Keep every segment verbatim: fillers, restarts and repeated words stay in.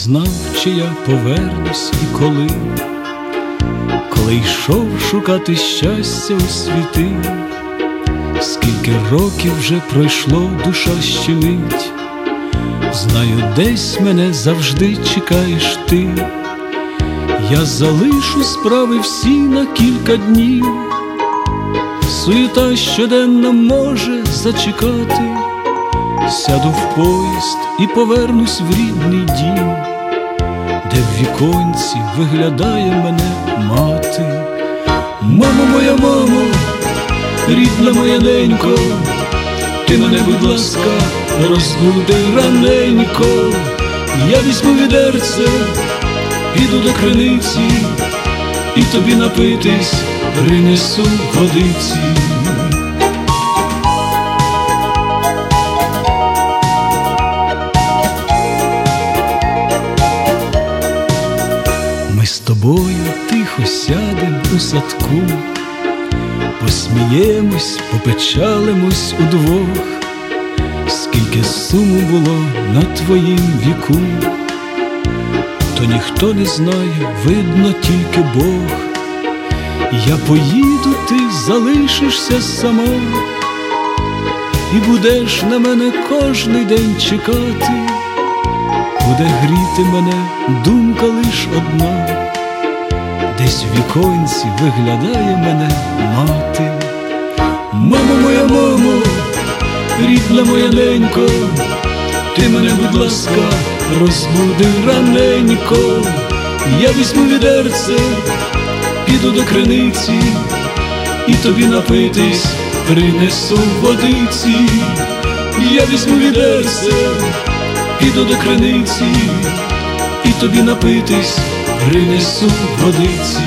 знав, чи я повернусь і коли, коли йшов шукати щастя у світи. Скільки років вже пройшло, душа щемить, знаю, десь мене завжди чекаєш ти. Я залишу справи всі на кілька днів, суєта щоденна може зачекати. Сяду в поїзд і повернусь в рідний дім, де в віконці виглядає мене мати. Мамо моя, мамо, рідна моя ненько, ти мене, будь ласка, розбуди раненько. Я візьму відерце, піду до криниці, і тобі напитись принесу водиці. Ми з тобою тихо сядем у садку, посміємось, попечалимось удвох. Скільки суму було на твоїм віку, то ніхто не знає, видно тільки Бог. Я поїду, ти залишишся сама, і будеш на мене кожний день чекати. Буде гріти мене думка лиш одна, десь в віконці виглядає мене мати. Мамо моя, мамо, рідна моя ненько, ти мене, будь ласка, розбуди раненько. Я візьму відерце, піду до криниці, і тобі напитись принесу водиці. Я візьму відерце, піду до криниці, і тобі напитись принесу водиці.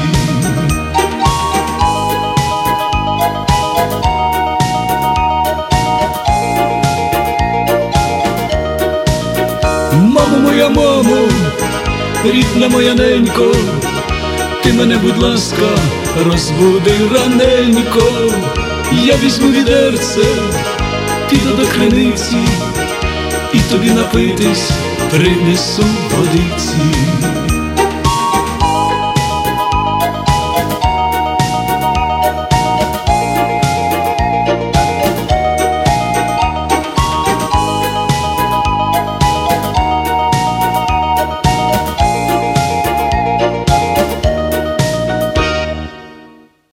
Мамо моя, мамо, рідна моя ненько, ти мене, будь ласка, розбуди раненько. Я візьму відерце, піду до криниці, і тобі напитись принесу водиці.